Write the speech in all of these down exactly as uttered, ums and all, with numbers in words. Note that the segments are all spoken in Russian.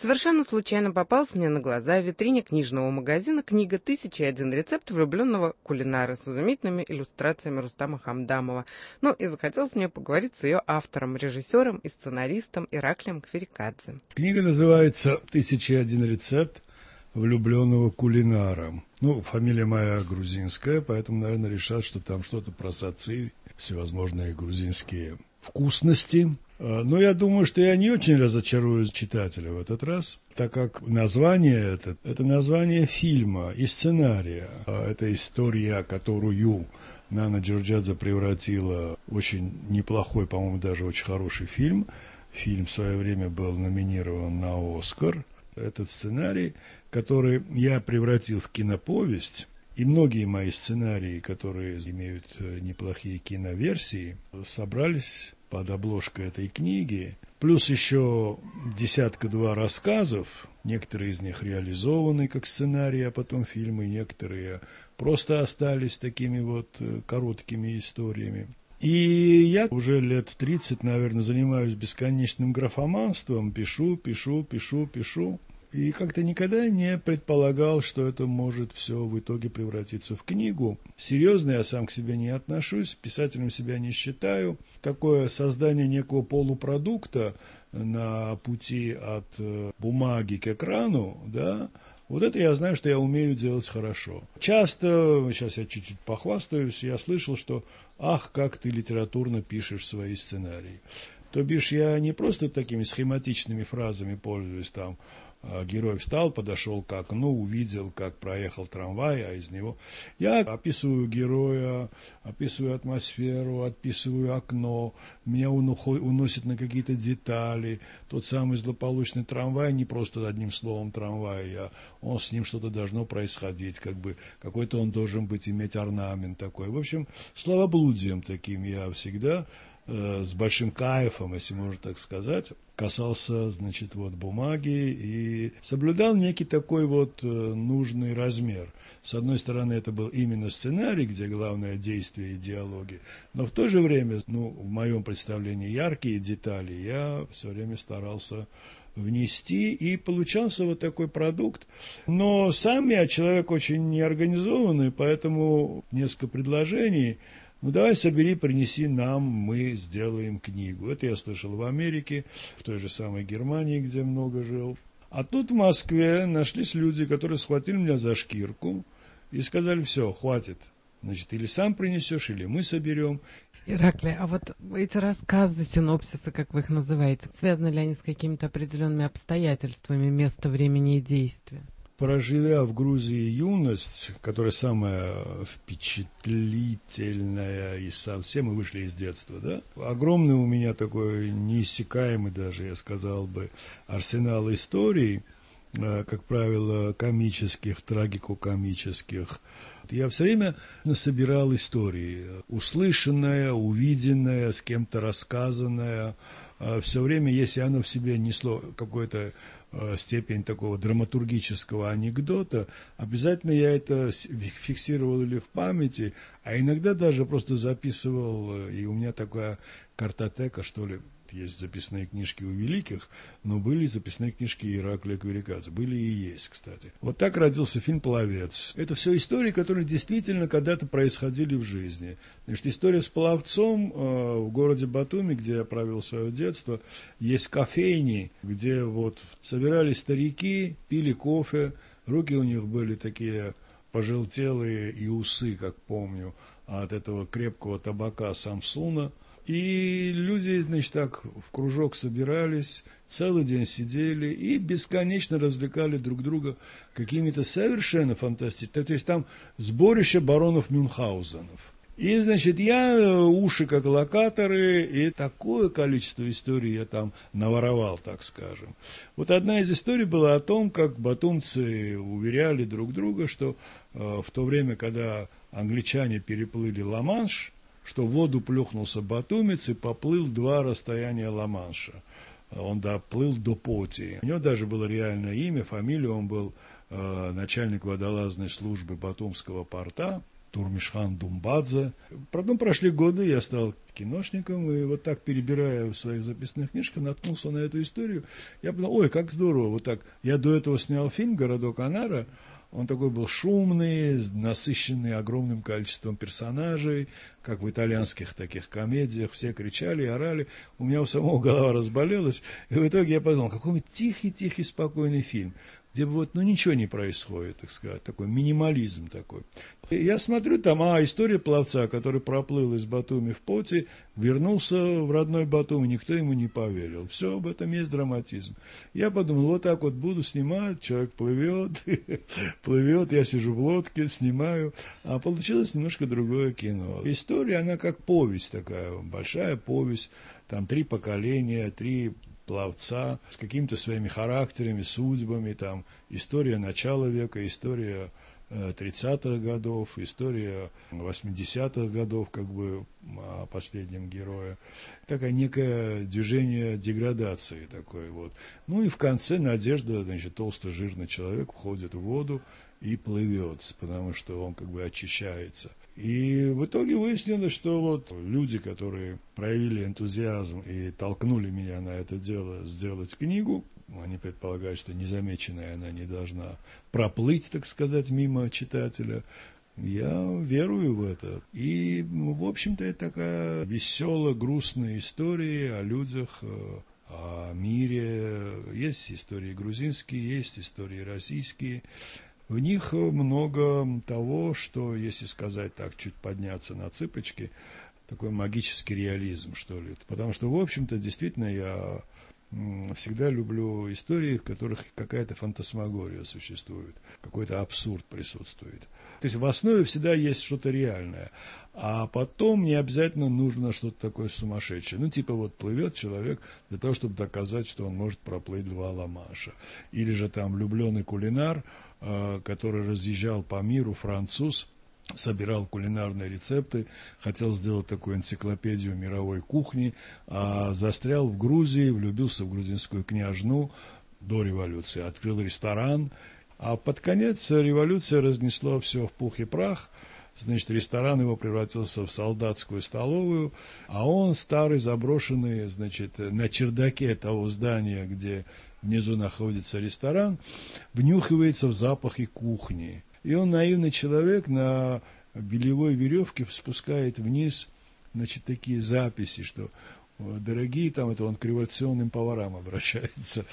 Совершенно случайно попалась мне на глаза в витрине книжного магазина книга «Тысяча и один рецепт влюбленного кулинара» с изумительными иллюстрациями Рустама Хамдамова. Ну и захотелось мне поговорить с ее автором, режиссером и сценаристом Ираклием Кверикадзе. Книга называется «Тысяча и один рецепт влюбленного кулинара». Ну, фамилия моя грузинская, поэтому, наверное, решат, что там что-то про сацы, всевозможные грузинские вкусности. Но я думаю, что я не очень разочарую читателя в этот раз, так как название это, это название фильма и сценария. Это история, которую Нана Джорджадзе превратила в очень неплохой, по-моему, даже очень хороший фильм. Фильм в свое время был номинирован на «Оскар». Этот сценарий, который я превратил в киноповесть, и многие мои сценарии, которые имеют неплохие киноверсии, собрались под обложкой этой книги, плюс еще десятка-два рассказов, некоторые из них реализованы как сценарии, а потом фильмы, некоторые просто остались такими вот короткими историями. И я уже лет тридцать, наверное, занимаюсь бесконечным графоманством, пишу, пишу, пишу, пишу. И как-то никогда не предполагал, что это может все в итоге превратиться в книгу. Серьезно я сам к себе не отношусь, писателем себя не считаю. Такое создание некого полупродукта на пути от бумаги к экрану, да, вот это я знаю, что я умею делать хорошо. Часто, сейчас я чуть-чуть похвастаюсь, я слышал, что «ах, как ты литературно пишешь свои сценарии». То бишь я не просто такими схематичными фразами пользуюсь там, герой встал, подошел к окну, увидел, как проехал трамвай, а из него... Я описываю героя, описываю атмосферу, описываю окно, меня уносит на какие-то детали. Тот самый злополучный трамвай, не просто одним словом трамвай, а он, с ним что-то должно происходить, как бы какой-то он должен быть, иметь орнамент такой. В общем, словоблудием таким я всегда... с большим кайфом, если можно так сказать, касался, значит, вот бумаги и соблюдал некий такой вот нужный размер. С одной стороны, это был именно сценарий, где главное действие и диалоги, но в то же время, ну, в моем представлении, яркие детали я все время старался внести, и получался вот такой продукт. Но сам я человек очень неорганизованный, поэтому несколько предложений. Ну, давай собери, принеси нам, мы сделаем книгу. Это я слышал в Америке, в той же самой Германии, где много жил. А тут в Москве нашлись люди, которые схватили меня за шкирку и сказали: все, хватит. Значит, или сам принесешь, или мы соберем. Ираклий, а вот эти рассказы, синопсисы, как вы их называете, связаны ли они с какими-то определенными обстоятельствами места, времени и действия? Проживя в Грузии юность, которая самая впечатлительная из совсем, мы вышли из детства, да, огромный у меня такой неиссякаемый даже, я сказал бы, арсенал историй, как правило, комических, трагико-комических. Я все время насобирал истории, услышанное, увиденное, с кем-то рассказанное. Все время, если оно в себе несло какой-то степень такого драматургического анекдота, обязательно я это фиксировал или в памяти, а иногда даже просто записывал, и у меня такая картотека, что ли, есть записные книжки у великих, но были записные книжки Ираклия Кверикадзе, были и есть, кстати. Вот так родился фильм «Пловец». Это все истории, которые действительно когда-то происходили в жизни. Значит, история с пловцом э, в городе Батуми, где я провел свое детство, есть кофейни, где вот собирались старики, пили кофе, руки у них были такие пожелтелые и усы, как помню, от этого крепкого табака Самсуна. И люди, значит, так в кружок собирались, целый день сидели и бесконечно развлекали друг друга какими-то совершенно фантастическими. То есть там сборище баронов Мюнхгаузенов. И, значит, я уши как локаторы, и такое количество историй я там наворовал, так скажем. Вот одна из историй была о том, как батумцы уверяли друг друга, что э, в то время, когда англичане переплыли Ла-Манш, что в воду плюхнулся батумец и поплыл два расстояния Ла-Манша. Он доплыл до Потии. У него даже было реальное имя, фамилия, он был э, начальник водолазной службы Батумского порта. Турмишхан Думбадзе. Потом прошли годы, я стал киношником, и вот так, перебирая в своих записных книжках, наткнулся на эту историю. Я подумал, ой, как здорово, вот так. Я до этого снял фильм «Городок Анара». Он такой был шумный, насыщенный огромным количеством персонажей, как в итальянских таких комедиях. Все кричали, орали. У меня у самого голова разболелась. И в итоге я подумал, какой-нибудь тихий-тихий, спокойный фильм, где вот, ну, ничего не происходит, так сказать, такой минимализм такой. И я смотрю, там, а, история пловца, который проплыл из Батуми в поте, вернулся в родной Батуми, никто ему не поверил. Все, в этом есть драматизм. Я подумал, вот так вот буду снимать, человек плывет, плывет, я сижу в лодке, снимаю, а получилось немножко другое кино. История, она как повесть такая, большая повесть, там три поколения, три пловца с какими-то своими характерами, судьбами, там история начала века, история э, тридцатых годов, история восьмидесятых годов, как бы о последнем герое. Такое некое движение деградации такое вот. Ну и в конце надежда, значит, толсто-жирный человек входит в воду и плывет, потому что он как бы очищается. И в итоге выяснилось, что вот люди, которые проявили энтузиазм и толкнули меня на это дело сделать книгу, они предполагают, что незамеченная она не должна проплыть, так сказать, мимо читателя. Я верую в это. И, в общем-то, это такая веселая, грустная история о людях, о мире. Есть истории грузинские, есть истории российские. В них много того, что, если сказать так, чуть подняться на цыпочки, такой магический реализм, что ли. Потому что, в общем-то, действительно, я всегда люблю истории, в которых какая-то фантасмагория существует, какой-то абсурд присутствует. То есть в основе всегда есть что-то реальное, а потом не обязательно нужно что-то такое сумасшедшее. Ну, типа вот плывет человек для того, чтобы доказать, что он может проплыть два Ла-Манша. Или же там влюбленный кулинар, который разъезжал по миру, француз, собирал кулинарные рецепты, хотел сделать такую энциклопедию мировой кухни, а застрял в Грузии, влюбился в грузинскую княжну до революции, открыл ресторан, а под конец революция разнесла все в пух и прах. Значит, ресторан его превратился в солдатскую столовую, а он, старый, заброшенный, значит, на чердаке того здания, где внизу находится ресторан, внюхивается в запахи кухни. И он, наивный человек, на белевой веревке спускает вниз, значит, такие записи, что дорогие, там это он к революционным поварам обращается,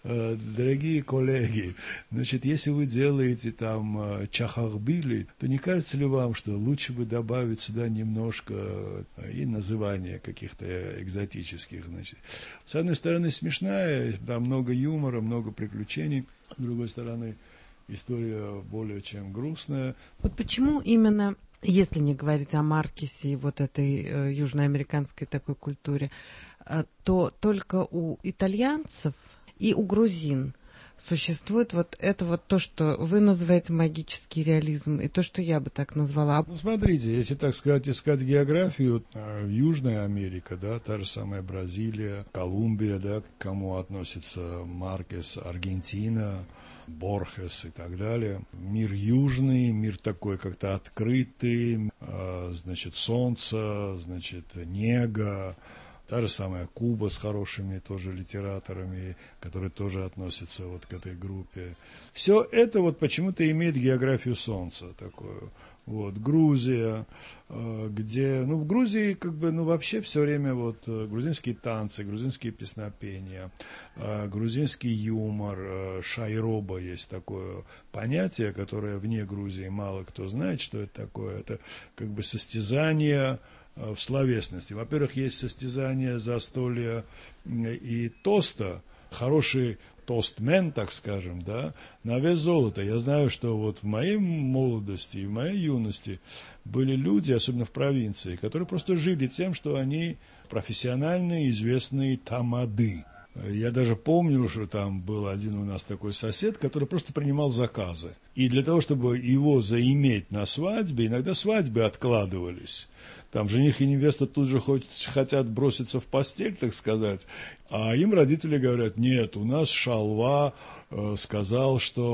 дорогие коллеги, значит, если вы делаете там чахахбили, то не кажется ли вам, что лучше бы добавить сюда немножко и названия каких-то экзотических, значит. С одной стороны смешная, там много юмора, много приключений, с другой стороны история более чем грустная. Вот почему именно, если не говорить о Маркесе и вот этой э, южноамериканской такой культуре, э, то только у итальянцев и у грузин существует вот это вот то, что вы называете магический реализм, и то, что я бы так назвала. Ну, смотрите, если, так сказать, искать географию, э, Южная Америка, да, та же самая Бразилия, Колумбия, да, к кому относится Маркес, Аргентина, Борхес и так далее. Мир южный, мир такой как-то открытый, э, значит, солнце, значит, нега. Та же самая Куба с хорошими тоже литераторами, которые тоже относятся вот к этой группе. Все это вот почему-то имеет географию солнца такую. Вот, Грузия, где, ну, в Грузии, как бы, ну, вообще все время вот грузинские танцы, грузинские песнопения, грузинский юмор, шайроба есть такое понятие, которое вне Грузии мало кто знает, что это такое. Это как бы состязание в словесности. Во-первых, есть состязание застолья и тоста, хороший тостмен, так скажем, да, на вес золота. Я знаю, что вот в моей молодости и в моей юности были люди, особенно в провинции, которые просто жили тем, что они профессиональные, известные тамады. Я даже помню, что там был один у нас такой сосед, который просто принимал заказы. И для того, чтобы его заиметь на свадьбе, иногда свадьбы откладывались. Там жених и невеста тут же хоть, хотят броситься в постель, так сказать, а им родители говорят: нет, у нас шалва э, сказал, что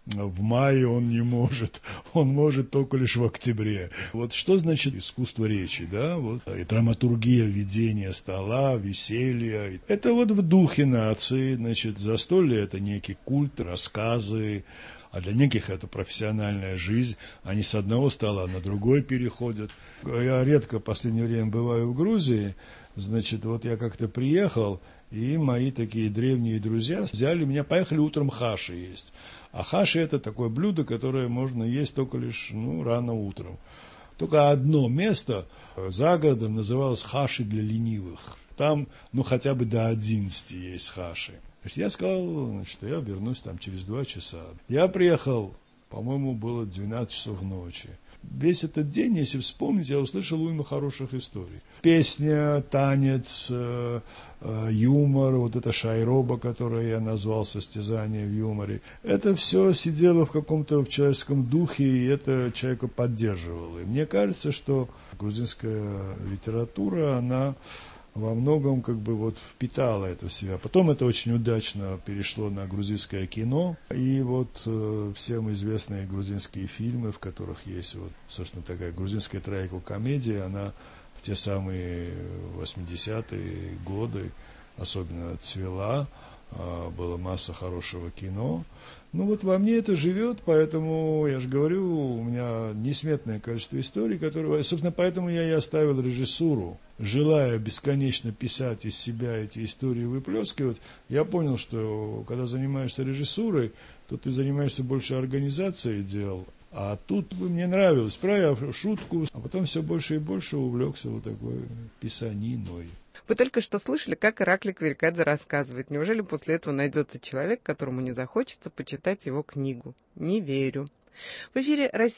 в мае он не может, он может только лишь в октябре. Вот что значит искусство речи, да, вот, и драматургия ведения стола, веселья. Это вот в духе нации, значит, застолье – это некий культ, рассказы, а для неких это профессиональная жизнь, они с одного стола на другой переходят. Я редко в последнее время бываю в Грузии, значит, вот я как-то приехал, и мои такие древние друзья взяли меня, поехали утром хаши есть. А хаши – это такое блюдо, которое можно есть только лишь ну, рано утром. Только одно место за городом называлось хаши для ленивых. Там ну хотя бы до одиннадцати есть хаши. Значит, я сказал, значит, что я вернусь там через два часа. Я приехал, по-моему, было двенадцать часов ночи. Весь этот день, если вспомнить, я услышал уйму хороших историй. Песня, танец, э, э, юмор, вот это шайроба, которое я назвал состязание в юморе. Это все сидело в каком-то в человеческом духе, и это человека поддерживало. И мне кажется, что грузинская литература, она во многом как бы вот впитала это в себя. Потом это очень удачно перешло на грузинское кино. И вот э, всем известные грузинские фильмы, в которых есть вот, собственно, такая грузинская трагикомедия, она в те самые восьмидесятые годы особенно цвела. Э, была масса хорошего кино. Ну вот во мне это живет, поэтому, я же говорю, у меня несметное количество историй, которые... Собственно, поэтому я и оставил режиссуру. Желая бесконечно писать из себя эти истории, выплескивать, я понял, что когда занимаешься режиссурой, то ты занимаешься больше организацией дел. А тут мне нравилось, правя шутку, а потом все больше и больше увлекся вот такой писаниной. Вы только что слышали, как Ираклий Кверикадзе рассказывает. Неужели после этого найдется человек, которому не захочется почитать его книгу? Не верю. В эфире Россия.